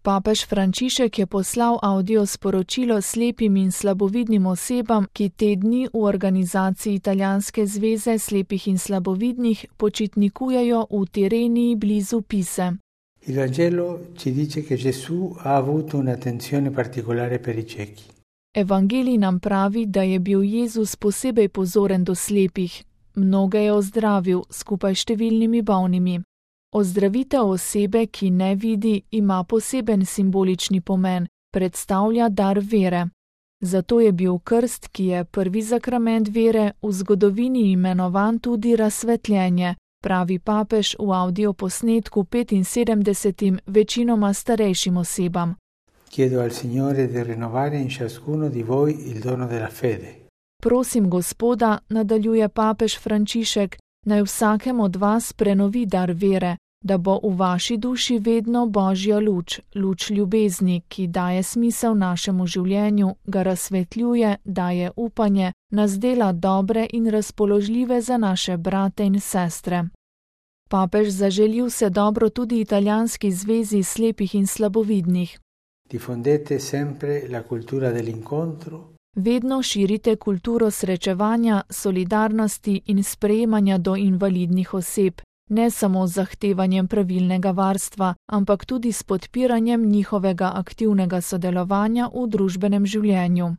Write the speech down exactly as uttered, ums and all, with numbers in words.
Papež Frančišek je poslal audio sporočilo slepim in slabovidnim osebam, ki te dni v organizaciji Italijanske zveze slepih in slabovidnih počitnikujejo v Tireniji blizu Pise. Il Vangelo ci dice che Gesù ha avuto un'attenzione particolare per i ciechi. Evangelij nam pravi, da je bil Jezus posebej pozoren do slepih. Mnoge je ozdravil, skupaj s številnimi bolnimi. Ozdravitev osebe, ki ne vidi, ima poseben simbolični pomen, predstavlja dar vere. Zato je bil krst, ki je prvi sakrament vere, v zgodovini imenovan tudi razsvetljenje, pravi papež v avdioposnetku petinsedemdesetim večinoma starejšim osebam. Chiedo al Signore di rinnovare in ciascuno di voi il dono della fede. Prosim Gospoda, nadaljuje papež Frančišek, naj vsakem od vas prenovi dar vere, da bo v vaši duši vedno Božja luč, luč ljubezni, ki daje smisel našemu življenju, ga razsvetljuje, daje upanje, nas dela dobre in razpoložljive za naše brate in sestre. Papež zaželi vse dobro tudi Italijanski zvezi slepih in slabovidnih. Diffondete sempre la cultura dell'incontro. Vedno širite kulturo srečevanja, solidarnosti in sprejemanja do invalidnih oseb, ne samo z zahtevanjem pravilnega varstva, ampak tudi s podpiranjem njihovega aktivnega sodelovanja v družbenem življenju.